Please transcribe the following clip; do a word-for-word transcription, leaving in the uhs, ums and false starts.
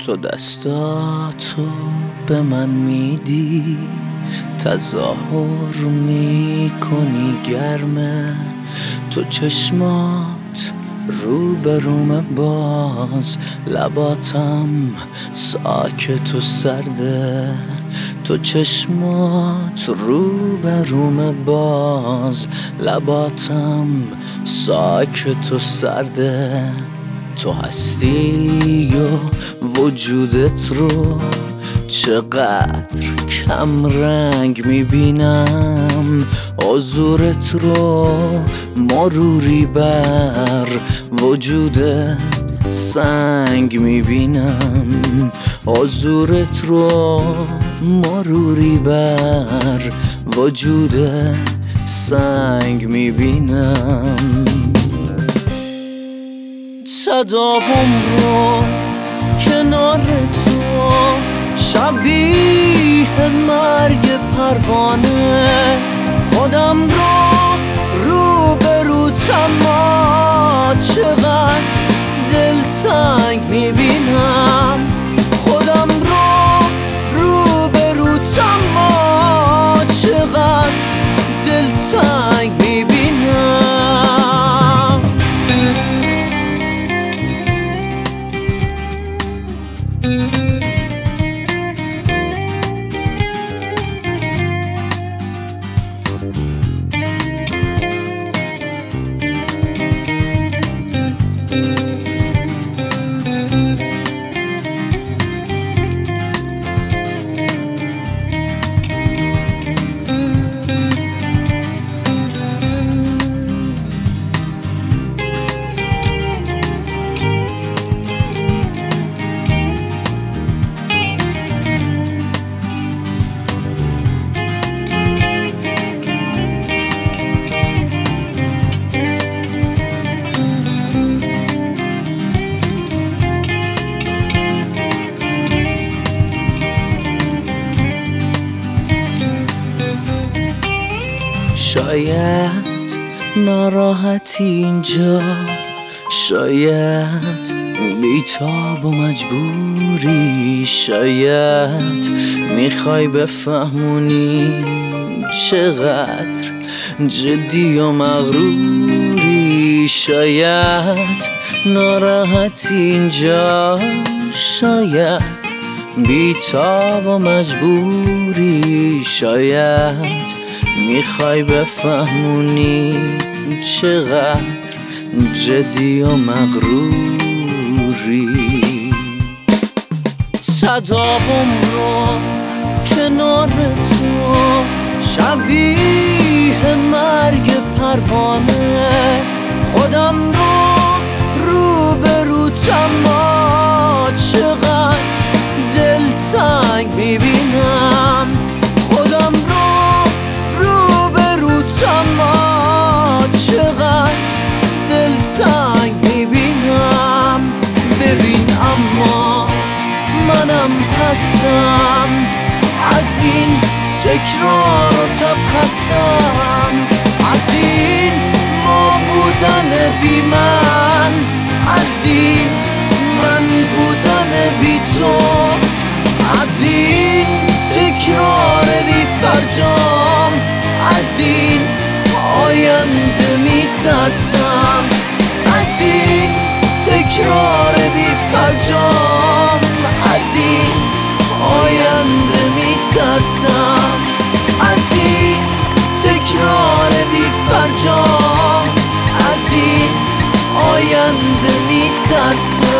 تو دستاتو به من میدی، تظاهر میکنی گرمه، تو چشمات رو به روم باز، لباتم ساکت و سرده، تو چشمات رو به روم باز، لباتم ساکت و سرده. تو هستی و وجودت رو چقدر کم رنگ میبینم، حضورت رو مروری بر وجود سنگ میبینم، حضورت رو مروری بر وجود سنگ میبینم. تداوم رو کنار تو شبیه مرگ پروانه، خودم رو رو به رو تما چقدر دلتنگ میبینم، خودم رو رو به رو تما چقدر دلتنگ میبینم. شاید ناراحتی اینجا، شاید بیتاب و مجبوری، شاید میخوای بفهمونی چقدر جدی و مغروری، شاید ناراحتی اینجا، شاید بیتاب و مجبوری، شاید میخوای بفهمونی چقدر جدی و مغروری. تداوم رو کنار تو شبیه مرگ پروانه، خودم رو رو به رو تما چقدر دلتنگ میبینم، خودم رو رو به رو تما چقدر دلتنگ میبینم. ببین اما منم هستم، از این تکرار و تب خستم، از این ما بودن بی من، از این من بودن بی تو، از این تکرار بی فرجام، از این آینده میترسم، از این تکرار بی فرجام، از این آینده میترسم، از این تکرار بی فرجام، از این آینده میترسم.